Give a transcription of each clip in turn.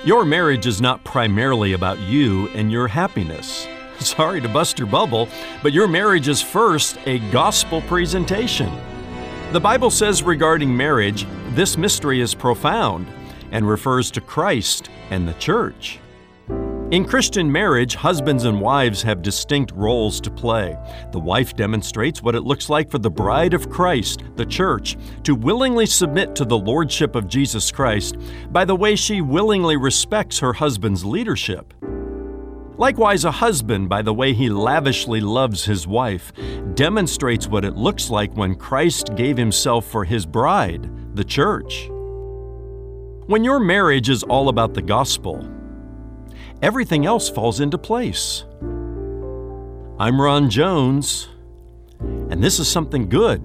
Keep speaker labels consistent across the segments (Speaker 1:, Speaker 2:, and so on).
Speaker 1: Your marriage is not primarily about you and your happiness. Sorry to bust your bubble, but your marriage is first a gospel presentation. The Bible says regarding marriage, this mystery is profound and refers to Christ and the church. In Christian marriage, husbands and wives have distinct roles to play. The wife demonstrates what it looks like for the bride of Christ, the church, to willingly submit to the lordship of Jesus Christ by the way she willingly respects her husband's leadership. Likewise, a husband, by the way he lavishly loves his wife, demonstrates what it looks like when Christ gave himself for his bride, the church. When your marriage is all about the gospel, everything else falls into place. I'm Ron Jones, and this is Something Good.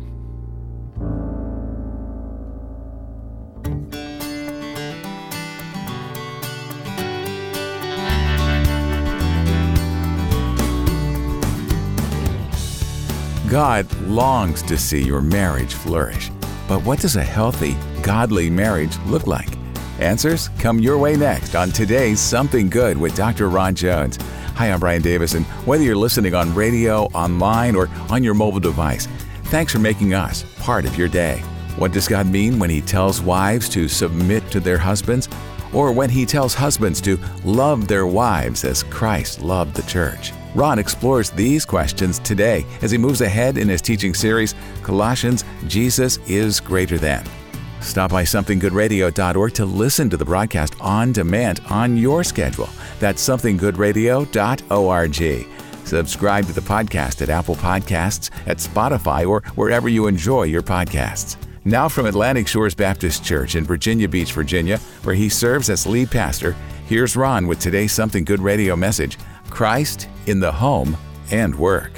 Speaker 2: God longs to see your marriage flourish. But what does a healthy, godly marriage look like? Answers come your way next on today's Something Good with Dr. Ron Jones. Hi, I'm Brian Davis, and whether you're listening on radio, online, or on your mobile device, thanks for making us part of your day. What does God mean when He tells wives to submit to their husbands? Or when He tells husbands to love their wives as Christ loved the church? Ron explores these questions today as he moves ahead in his teaching series, Colossians, Jesus is Greater Than. Stop by somethinggoodradio.org to listen to the broadcast on demand on your schedule. That's somethinggoodradio.org. Subscribe to the podcast at Apple Podcasts, at Spotify, or wherever you enjoy your podcasts. Now from Atlantic Shores Baptist Church in Virginia Beach, Virginia, where he serves as lead pastor, here's Ron with today's Something Good radio message, Christ in the Home and Work.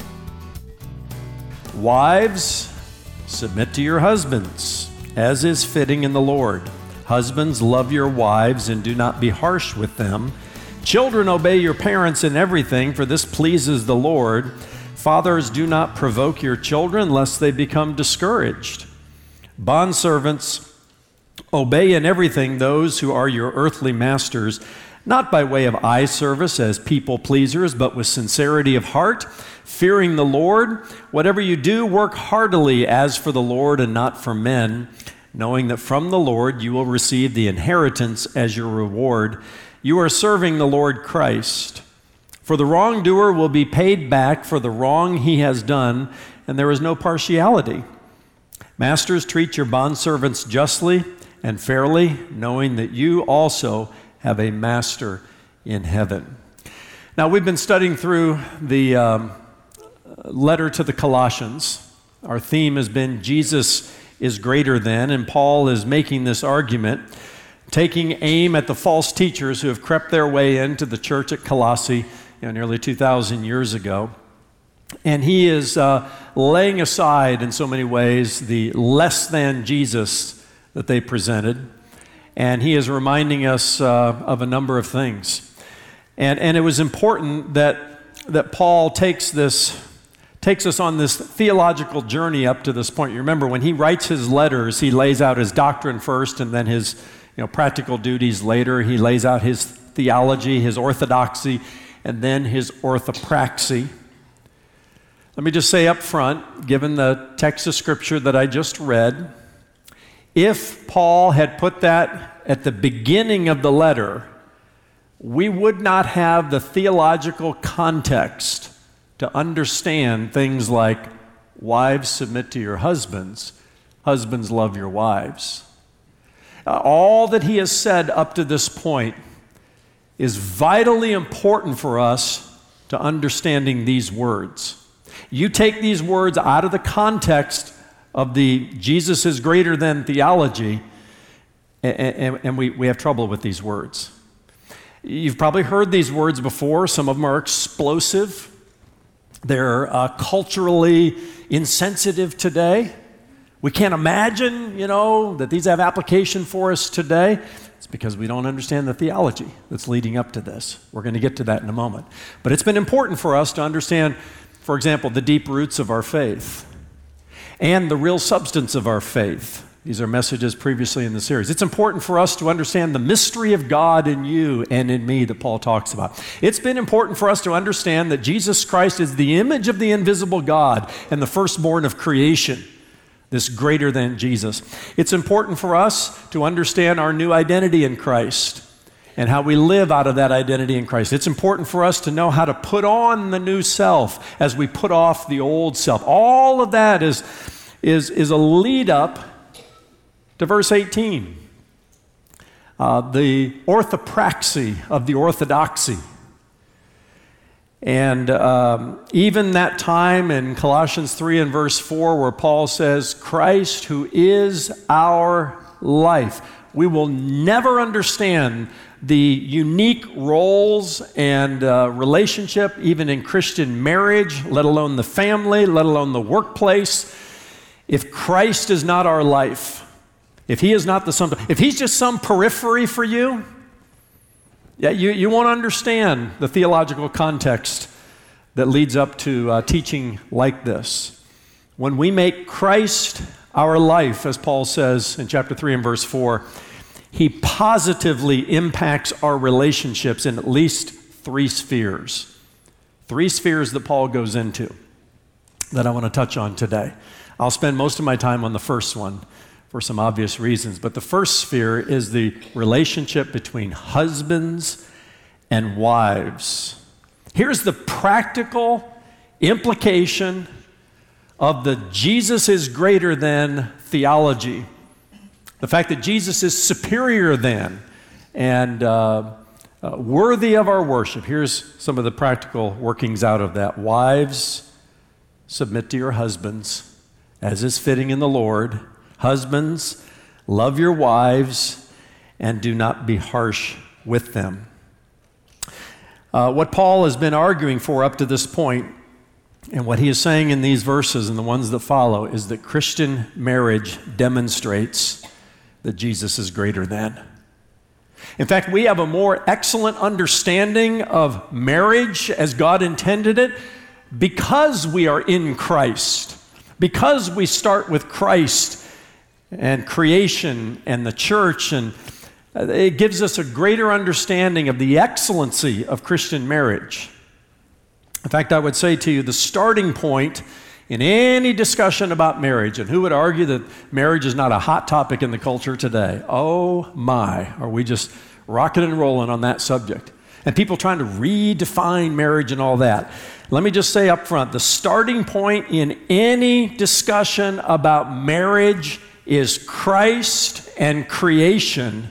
Speaker 1: Wives, submit to your husbands, as is fitting in the Lord. Husbands, love your wives and do not be harsh with them. Children, obey your parents in everything, for this pleases the Lord. Fathers, do not provoke your children, lest they become discouraged. Bondservants, obey in everything those who are your earthly masters, not by way of eye service as people pleasers, but with sincerity of heart, fearing the Lord. Whatever you do, work heartily as for the Lord and not for men, knowing that from the Lord you will receive the inheritance as your reward. You are serving the Lord Christ. For the wrongdoer will be paid back for the wrong he has done, and there is no partiality. Masters, treat your bondservants justly and fairly, knowing that you also have a master in heaven. Now, we've been studying through the letter to the Colossians. Our theme has been Jesus is greater than, and Paul is making this argument, taking aim at the false teachers who have crept their way into the church at Colossae nearly 2,000 years ago. And he is laying aside, in so many ways, the less than Jesus that they presented. And he is reminding us of a number of things. And it was important that Paul takes us on this theological journey up to this point. You remember, when he writes his letters, he lays out his doctrine first and then his practical duties later. He lays out his theology, his orthodoxy, and then his orthopraxy. Let me just say up front, given the text of Scripture that I just read, if Paul had put that at the beginning of the letter, we would not have the theological context to understand things like, wives, submit to your husbands, husbands, love your wives. All that he has said up to this point is vitally important for us to understanding these words. You take these words out of the context of the Jesus is greater than theology, and we have trouble with these words. You've probably heard these words before. Some of them are explosive. They're culturally insensitive today. We can't imagine, that these have application for us today. It's because we don't understand the theology that's leading up to this. We're going to get to that in a moment. But it's been important for us to understand, for example, the deep roots of our faith and the real substance of our faith. These are messages previously in the series. It's important for us to understand the mystery of God in you and in me that Paul talks about. It's been important for us to understand that Jesus Christ is the image of the invisible God and the firstborn of creation, this greater than Jesus. It's important for us to understand our new identity in Christ and how we live out of that identity in Christ. It's important for us to know how to put on the new self as we put off the old self. All of that is a lead up to verse 18, the orthopraxy of the orthodoxy. And even that time in Colossians 3 and verse 4 where Paul says, Christ who is our life. We will never understand the unique roles and relationship, even in Christian marriage, let alone the family, let alone the workplace, if Christ is not our life. If he is not the sum, if he's just some periphery for you, you won't understand the theological context that leads up to teaching like this. When we make Christ our life, as Paul says in chapter 3 and verse 4, he positively impacts our relationships in at least three spheres. Three spheres that Paul goes into that I want to touch on today. I'll spend most of my time on the first one for some obvious reasons. But the first sphere is the relationship between husbands and wives. Here's the practical implication of the Jesus is greater than theology. The fact that Jesus is superior than and worthy of our worship. Here's some of the practical workings out of that. Wives, submit to your husbands, as is fitting in the Lord. Husbands, love your wives and do not be harsh with them. What Paul has been arguing for up to this point, and what he is saying in these verses and the ones that follow, is that Christian marriage demonstrates that Jesus is greater than. In fact, we have a more excellent understanding of marriage as God intended it because we are in Christ, because we start with Christ and creation and the church, and it gives us a greater understanding of the excellency of Christian marriage. In fact, I would say to you, the starting point in any discussion about marriage, and who would argue that marriage is not a hot topic in the culture today? Oh my, are we just rocking and rolling on that subject? And people trying to redefine marriage and all that. Let me just say up front, the starting point in any discussion about marriage is Christ and creation,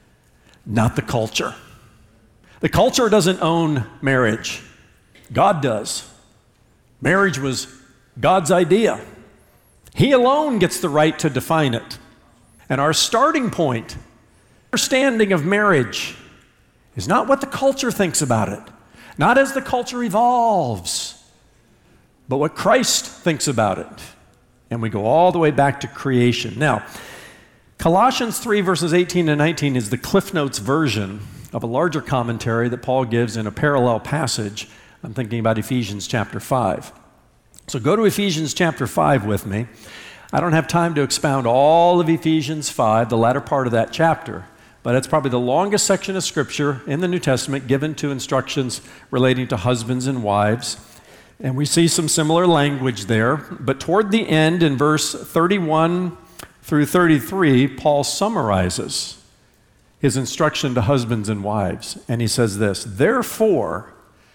Speaker 1: not the culture. The culture doesn't own marriage. God does. Marriage was God's idea. He alone gets the right to define it. And our starting point, understanding of marriage, is not what the culture thinks about it, not as the culture evolves, but what Christ thinks about it. And we go all the way back to creation. Now, Colossians 3 verses 18 and 19 is the Cliff Notes version of a larger commentary that Paul gives in a parallel passage. I'm thinking about Ephesians chapter 5. So go to Ephesians chapter 5 with me. I don't have time to expound all of Ephesians 5, the latter part of that chapter, but it's probably the longest section of Scripture in the New Testament given to instructions relating to husbands and wives. And we see some similar language there. But toward the end, in verse 31 through 33, Paul summarizes his instruction to husbands and wives. And he says this, "Therefore,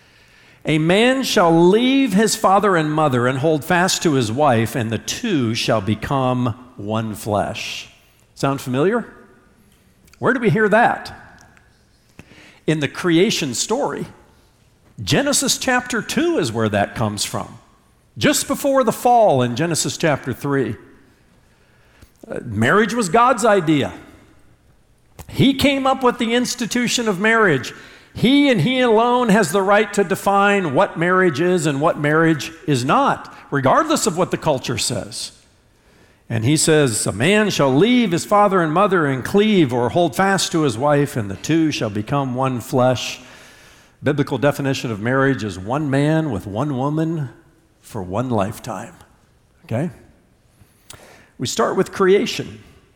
Speaker 1: a man shall leave his father and mother and hold fast to his wife, and the two shall become one flesh." Sound familiar? Where do we hear that? In the creation story. Genesis chapter 2 is where that comes from. Just before the fall in Genesis chapter 3. Marriage was God's idea. He came up with the institution of marriage. He and he alone has the right to define what marriage is and what marriage is not, regardless of what the culture says. And he says, "A man shall leave his father and mother and cleave or hold fast to his wife, and the two shall become one flesh." Biblical definition of marriage is one man with one woman for one lifetime. Okay? We start with creation.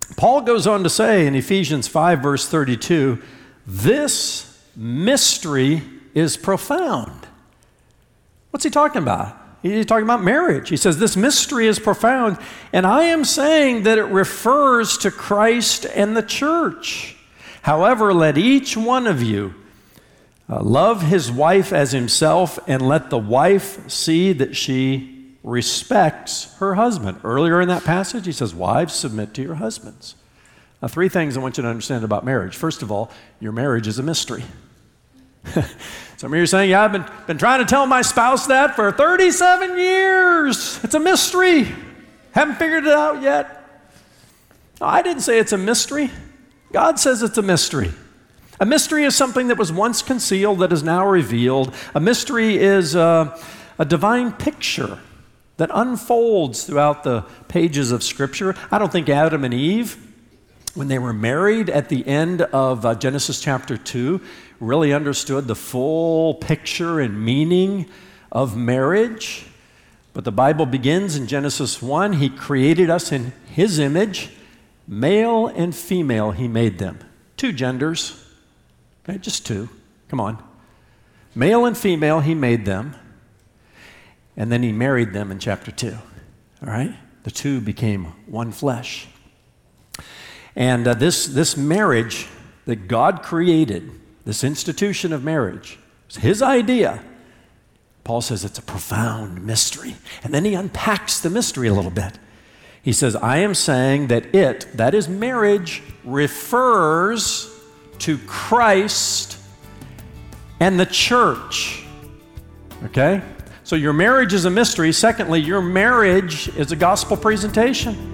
Speaker 1: Paul goes on to say in Ephesians 5, verse 32, this mystery is profound. What's he talking about? He's talking about marriage. He says, this mystery is profound, and I am saying that it refers to Christ and the church. However, let each one of you love his wife as himself, and let the wife see that she respects her husband. Earlier in that passage, he says, wives, submit to your husbands. Now, three things I want you to understand about marriage. First of all, your marriage is a mystery. Some of you are saying, yeah, I've been trying to tell my spouse that for 37 years. It's a mystery. Haven't figured it out yet. No, I didn't say it's a mystery. God says it's a mystery. A mystery is something that was once concealed that is now revealed. A mystery is a divine picture that unfolds throughout the pages of Scripture. I don't think Adam and Eve, when they were married at the end of Genesis chapter 2, really understood the full picture and meaning of marriage. But the Bible begins in Genesis 1. He created us in His image. Male and female, He made them. Two genders. Okay, just two. Come on. Male and female, He made them. And then He married them in chapter 2. All right? The two became one flesh. And this marriage that God created, this institution of marriage, was His idea. Paul says it's a profound mystery. And then he unpacks the mystery a little bit. He says, I am saying that that is marriage, refers to Christ and the church. Okay? So your marriage is a mystery. Secondly, your marriage is a gospel presentation.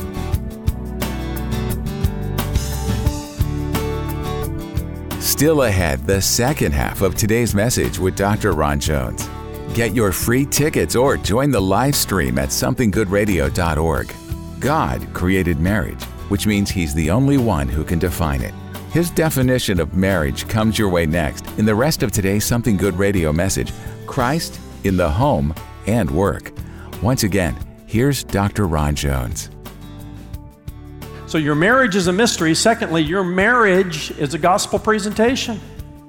Speaker 2: Still ahead, the second half of today's message with Dr. Ron Jones. Get your free tickets or join the live stream at somethinggoodradio.org. God created marriage, which means He's the only one who can define it. His definition of marriage comes your way next in the rest of today's Something Good Radio message, Christ in the Home and Work. Once again, here's Dr. Ron Jones.
Speaker 1: So your marriage is a mystery. Secondly, your marriage is a gospel presentation.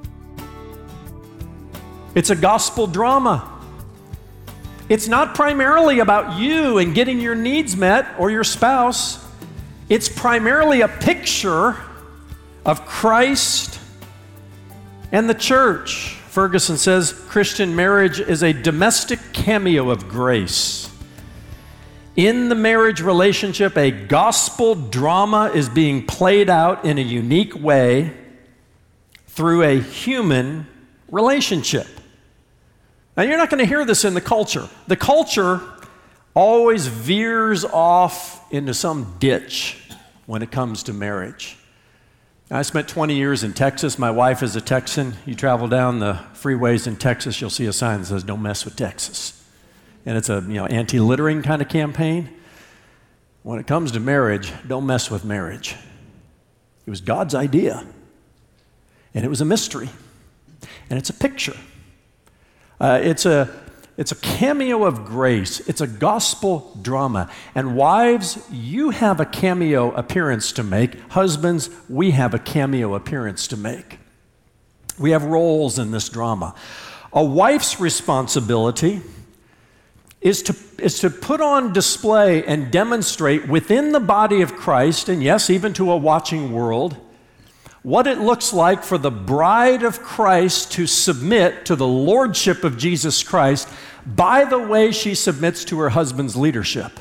Speaker 1: It's a gospel drama. It's not primarily about you and getting your needs met or your spouse. It's primarily a picture of Christ and the church. Ferguson says Christian marriage is a domestic cameo of grace. In the marriage relationship, a gospel drama is being played out in a unique way through a human relationship. Now, you're not going to hear this in the culture. The culture always veers off into some ditch when it comes to marriage. I spent 20 years in Texas. My wife is a Texan. You travel down the freeways in Texas, you'll see a sign that says, "Don't mess with Texas." And it's a anti-littering kind of campaign. When it comes to marriage, don't mess with marriage. It was God's idea. And it was a mystery. And it's a picture. It's a cameo of grace. It's a gospel drama. And wives, you have a cameo appearance to make. Husbands, we have a cameo appearance to make. We have roles in this drama. A wife's responsibility is to put on display and demonstrate within the body of Christ, and yes, even to a watching world, what it looks like for the bride of Christ to submit to the lordship of Jesus Christ by the way she submits to her husband's leadership.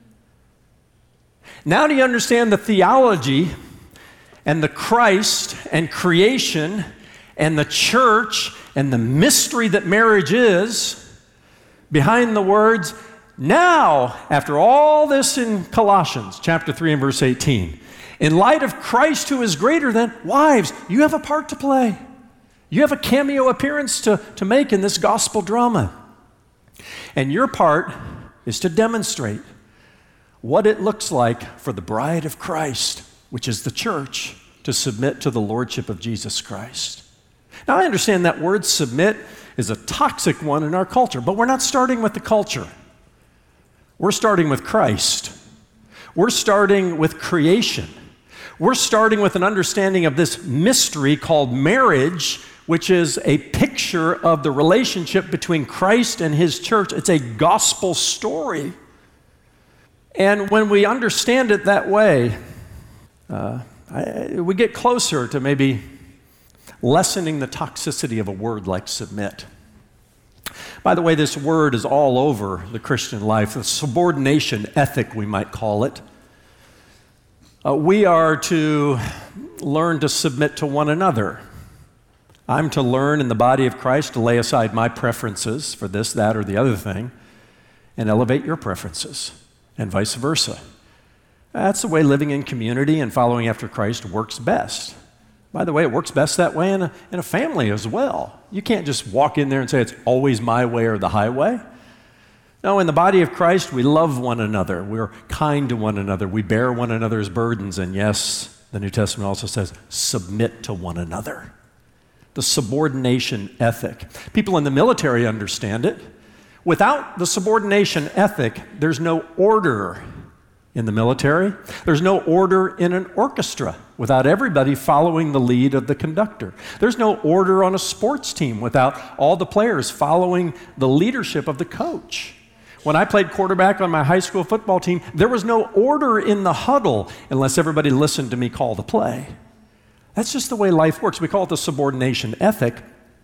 Speaker 1: Now do you understand the theology and the Christ and creation and the church and the mystery that marriage is behind the words, now, after all this in Colossians chapter 3 and verse 18, in light of Christ who is greater than, wives, you have a part to play. You have a cameo appearance to make in this gospel drama. And your part is to demonstrate what it looks like for the bride of Christ, which is the church, to submit to the lordship of Jesus Christ. Now, I understand that word submit is a toxic one in our culture, but we're not starting with the culture. We're starting with Christ. We're starting with creation. We're starting with an understanding of this mystery called marriage, which is a picture of the relationship between Christ and his church. It's a gospel story. And when we understand it that way, we get closer to maybe lessening the toxicity of a word like submit. By the way, this word is all over the Christian life, the subordination ethic, we might call it. We are to learn to submit to one another. I'm to learn in the body of Christ to lay aside my preferences for this, that, or the other thing and elevate your preferences, and vice versa. That's the way living in community and following after Christ works best. By the way, it works best that way in a family as well. You can't just walk in there and say it's always my way or the highway. No, in the body of Christ, we love one another. We're kind to one another. We bear one another's burdens. And yes, the New Testament also says, submit to one another. The subordination ethic. People in the military understand it. Without the subordination ethic, there's no order in the military. There's no order in an orchestra without everybody following the lead of the conductor. There's no order on a sports team without all the players following the leadership of the coach. When I played quarterback on my high school football team, there was no order in the huddle unless everybody listened to me call the play. That's just the way life works. We call it the subordination ethic.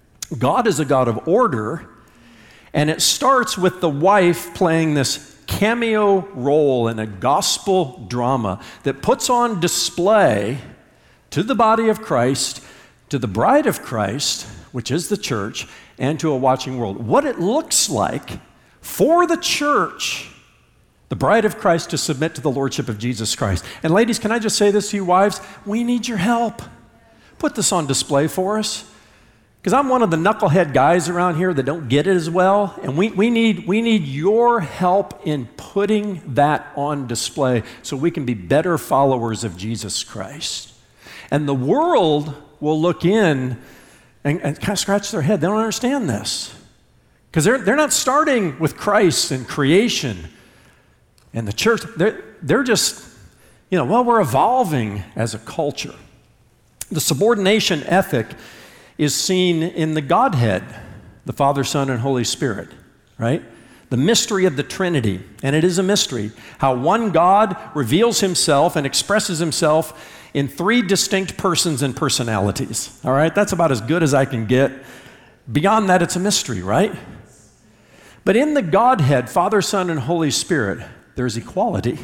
Speaker 1: God is a God of order, and it starts with the wife playing this cameo role in a gospel drama that puts on display to the body of Christ, to the bride of Christ, which is the church, and to a watching world, what it looks like for the church, the bride of Christ, to submit to the lordship of Jesus Christ. And ladies, can I just say this to you wives? We need your help. Put this on display for us. Because I'm one of the knucklehead guys around here that don't get it as well, and we need your help in putting that on display so we can be better followers of Jesus Christ. And the world will look in and kind of scratch their head. They don't understand this. Because they're not starting with Christ and creation and the church. They're just, we're evolving as a culture. The subordination ethic is seen in the Godhead, the Father, Son, and Holy Spirit, right? The mystery of the Trinity, and it is a mystery, how one God reveals himself and expresses himself in three distinct persons and personalities, all right? That's about as good as I can get. Beyond that, it's a mystery, right? But in the Godhead, Father, Son, and Holy Spirit, there's equality.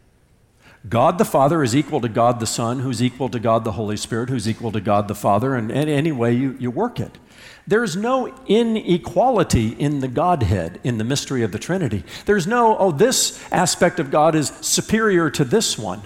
Speaker 1: God the Father is equal to God the Son, who's equal to God the Holy Spirit, who's equal to God the Father, and any way you work it. There's no inequality in the Godhead, in the mystery of the Trinity. There's no, this aspect of God is superior to this one.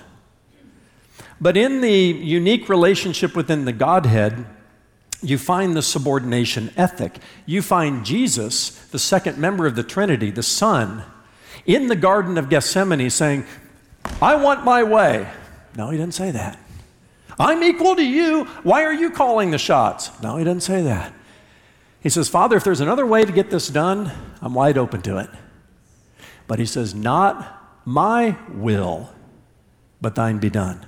Speaker 1: But in the unique relationship within the Godhead, you find the subordination ethic. You find Jesus, the second member of the Trinity, the Son, in the Garden of Gethsemane saying, I want my way. No, he didn't say that. I'm equal to you. Why are you calling the shots? No, he didn't say that. He says, Father, if there's another way to get this done, I'm wide open to it. But he says, not my will, but thine be done.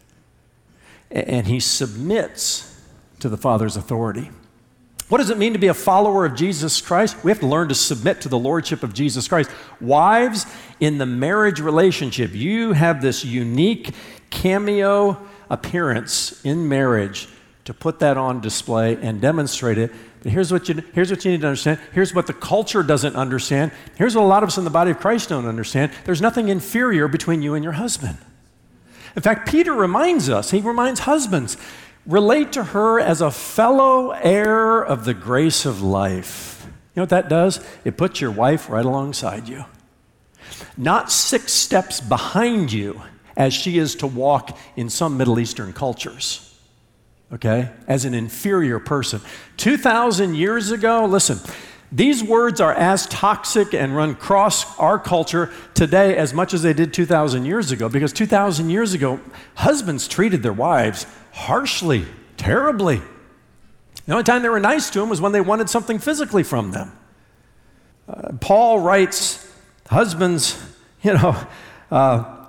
Speaker 1: And he submits to the Father's authority. What does it mean to be a follower of Jesus Christ? We have to learn to submit to the lordship of Jesus Christ. Wives, in the marriage relationship, you have this unique cameo appearance in marriage to put that on display and demonstrate it. But here's what you need to understand. Here's what the culture doesn't understand. Here's what a lot of us in the body of Christ don't understand. There's nothing inferior between you and your husband. In fact, Peter reminds us, he reminds husbands, relate to her as a fellow heir of the grace of life. You know what that does? It puts your wife right alongside you. Not 6 steps behind you as she is to walk in some Middle Eastern cultures, okay? As an inferior person. 2,000 years ago, listen, these words are as toxic and run across our culture today as much as they did 2,000 years ago, because 2,000 years ago, husbands treated their wives harshly, terribly. The only time they were nice to them was when they wanted something physically from them. Paul writes, husbands, love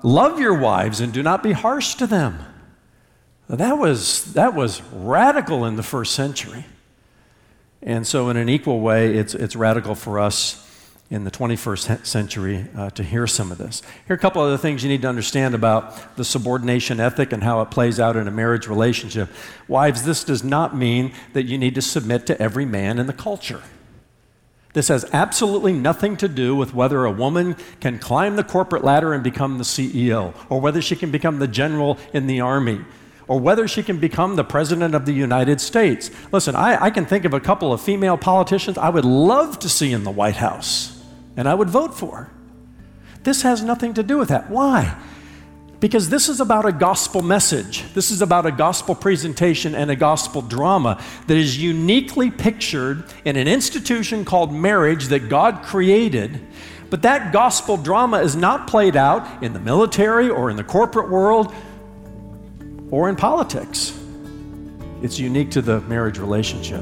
Speaker 1: love your wives and do not be harsh to them. That was radical in the first century. And so in an equal way, it's radical for us in the 21st century to hear some of this. Here are a couple other things you need to understand about the subordination ethic and how it plays out in a marriage relationship. Wives, this does not mean that you need to submit to every man in the culture. This has absolutely nothing to do with whether a woman can climb the corporate ladder and become the CEO, or whether she can become the general in the army, or whether she can become the president of the United States. Listen, I can think of a couple of female politicians I would love to see in the White House, and I would vote for. This has nothing to do with that. Why? Because this is about a gospel message. This is about a gospel presentation and a gospel drama that is uniquely pictured in an institution called marriage that God created. But that gospel drama is not played out in the military or in the corporate world or in politics. It's unique to the marriage relationship.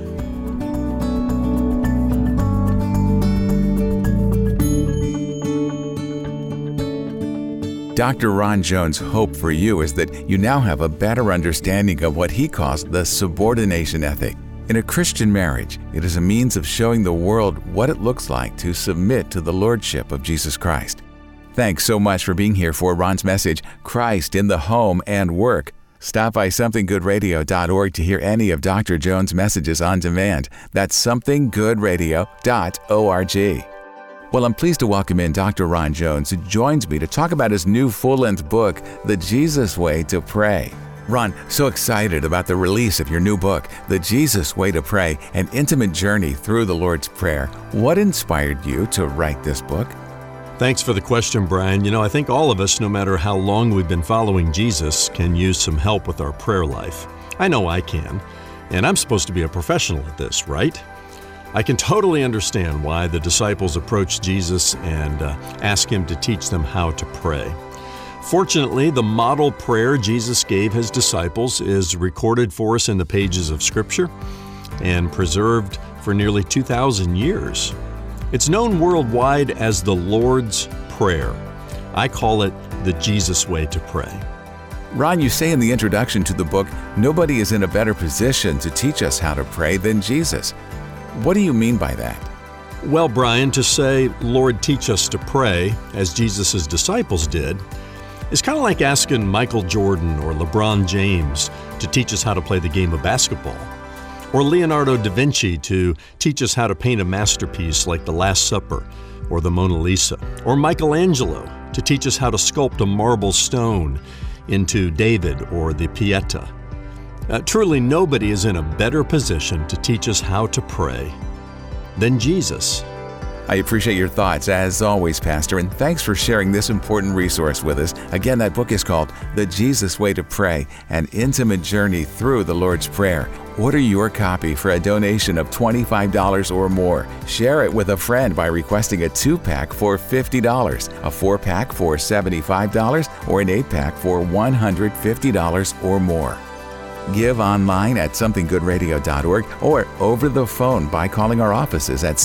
Speaker 2: Dr. Ron Jones' hope for you is that you now have a better understanding of what he calls the subordination ethic. In a Christian marriage, it is a means of showing the world what it looks like to submit to the lordship of Jesus Christ. Thanks so much for being here for Ron's message, Christ in the Home and Work. Stop by somethinggoodradio.org to hear any of Dr. Jones' messages on demand. That's somethinggoodradio.org. Well, I'm pleased to welcome in Dr. Ron Jones, who joins me to talk about his new full-length book, The Jesus Way to Pray. Ron, so excited about the release of your new book, The Jesus Way to Pray, an intimate journey through the Lord's Prayer. What inspired you to write this book?
Speaker 3: Thanks for the question, Brian. I think all of us, no matter how long we've been following Jesus, can use some help with our prayer life. I know I can, and I'm supposed to be a professional at this, right? I can totally understand why the disciples approached Jesus and asked him to teach them how to pray. Fortunately, the model prayer Jesus gave his disciples is recorded for us in the pages of Scripture and preserved for nearly 2,000 years. It's known worldwide as the Lord's Prayer. I call it the Jesus Way to Pray.
Speaker 2: Ron, you say in the introduction to the book, nobody is in a better position to teach us how to pray than Jesus. What do you mean by that?
Speaker 3: Well, Brian, to say, Lord, teach us to pray, as Jesus' disciples did, is kind of like asking Michael Jordan or LeBron James to teach us how to play the game of basketball, or Leonardo da Vinci to teach us how to paint a masterpiece like The Last Supper or the Mona Lisa, or Michelangelo to teach us how to sculpt a marble stone into David or the Pietà. Truly, nobody is in a better position to teach us how to pray than Jesus.
Speaker 2: I appreciate your thoughts, as always, Pastor, and thanks for sharing this important resource with us. Again, that book is called The Jesus Way to Pray, an intimate journey through the Lord's Prayer. Order your copy for a donation of $25 or more. Share it with a friend by requesting a 2-pack for $50, a 4-pack for $75, or an 8-pack for $150 or more. Give online at somethinggoodradio.org or over the phone by calling our offices at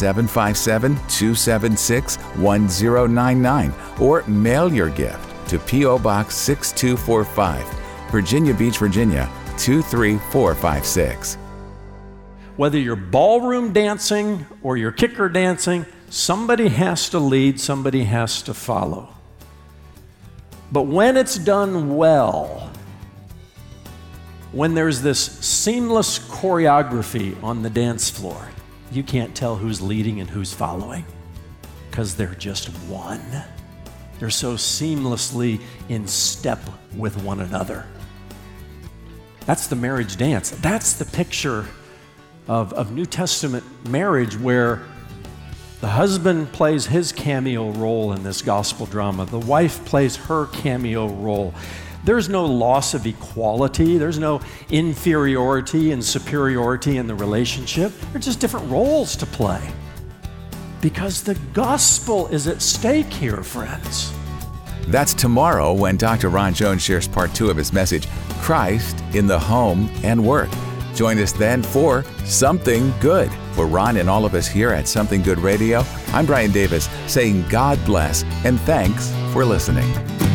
Speaker 2: 757-276-1099 or mail your gift to P.O. Box 6245, Virginia Beach, Virginia 23456.
Speaker 1: Whether you're ballroom dancing or you're kicker dancing, somebody has to lead, somebody has to follow. But when it's done well, when there's this seamless choreography on the dance floor, you can't tell who's leading and who's following because they're just one. They're so seamlessly in step with one another. That's the marriage dance. That's the picture of New Testament marriage, where the husband plays his cameo role in this gospel drama. The wife plays her cameo role. There's no loss of equality. There's no inferiority and superiority in the relationship. They're just different roles to play. Because the gospel is at stake here, friends.
Speaker 2: That's tomorrow when Dr. Ron Jones shares part 2 of his message, Christ in the Home and Work. Join us then for Something Good. For Ron and all of us here at Something Good Radio, I'm Brian Davis saying God bless and thanks for listening.